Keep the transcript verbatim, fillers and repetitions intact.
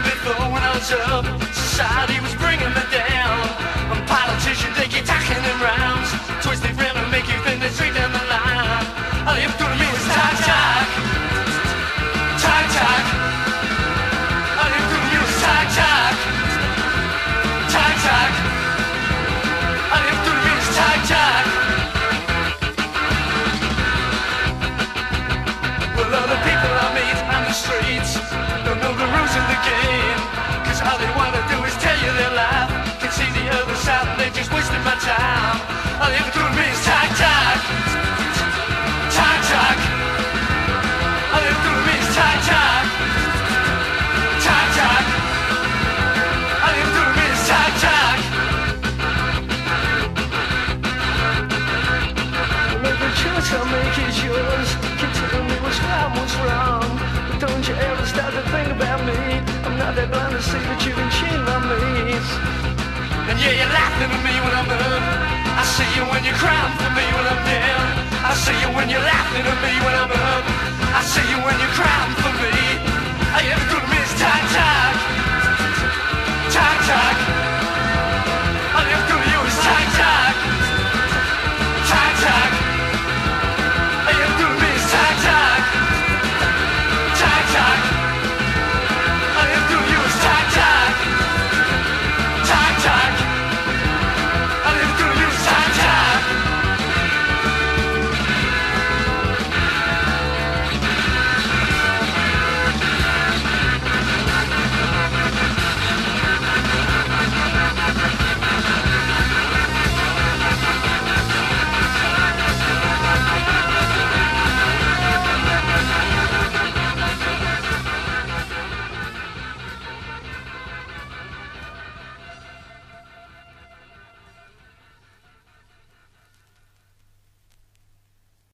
before when I was up, society was bringing me down. And politicians, they keep tacking them rounds, twisting round and make you think they're straight down the line. All you have to do to me is talk, talk, talk, talk. All you have to do to me is talk, talk, talk, talk. All you have to do to me is talk, talk. Well, all the people I meet on the streets don't know the rules of the game, cause all they wanna do is tell you their life. Can see the other side and they're just wasting my time. All they ever do to me is talk, talk, talk, talk. All they ever do to me is talk, talk, talk, talk. All they ever do to me is talk, talk. Well, every choice I make is yours. Keep telling me what's right, what's wrong. Don't you ever stop to think about me. I'm not that blind to see that you've been cheating on me. And yeah, you're laughing at me when I'm up. I see you when you're crying for me when I'm down. I see you when you're laughing at me when I'm up. I see you when you're crying for me. All you ever do to me is talk, talk.